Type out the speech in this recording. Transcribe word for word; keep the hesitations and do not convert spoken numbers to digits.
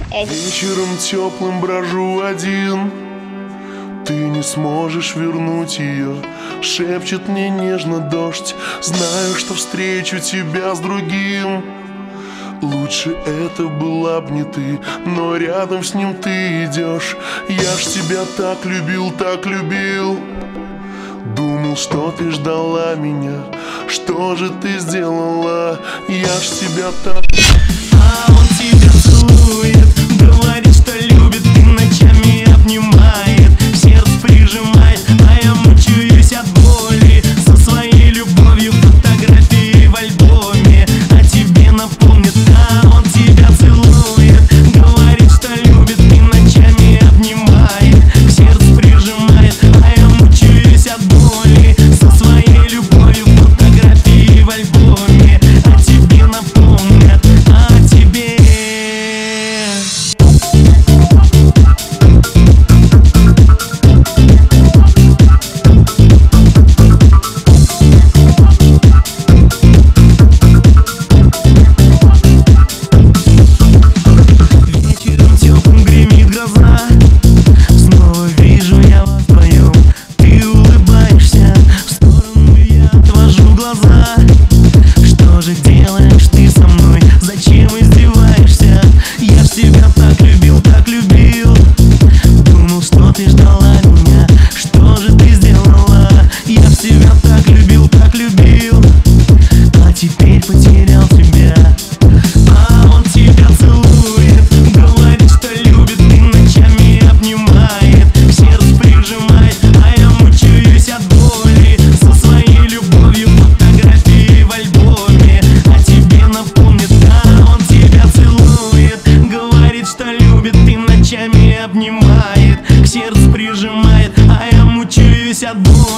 Вечером теплым брожу один, ты не сможешь вернуть ее. Шепчет мне нежно дождь, знаю, что встречу тебя с другим. Лучше это была б не ты, но рядом с ним ты идешь. Я ж тебя так любил, так любил. Думал, что ты ждала меня, что же ты сделала? Я ж тебя так... А он тебя целует, говорит, что любит, и ночами обнимает, в сердце прижимает, а я мучаюсь от боли. Со своей любовью фотографии в альбоме о тебе напомнит. А он тебя целует, говорит, что любит, и ночами обнимает, в сердце прижимает, а я мучаюсь от боли. Со своей любовью фотографии в альбоме о тебе напомнят, о тебе. Вечером теплым гремит гроза, снова вижу я вас вдвоем. Ты улыбаешься, в сторону я отвожу глаза. Что же делаешь ты со мной? Зачем издеваешься? Я ж тебя так любил, так любил. Думал, что ты ждала меня, что же ты сделала? Я ж тебя так любил, так любил, а теперь потерял тебя. А он тебя целует, говорит, что любит, и ночами обнимает, в сердце прижимает, а я мучаюсь от боли. Со своей любовью фотографии в альбоме о тебе напомнит. А он тебя целует, говорит, что любит, и ночами обнимает, к сердцу прижимает, а я мучаюсь от боли.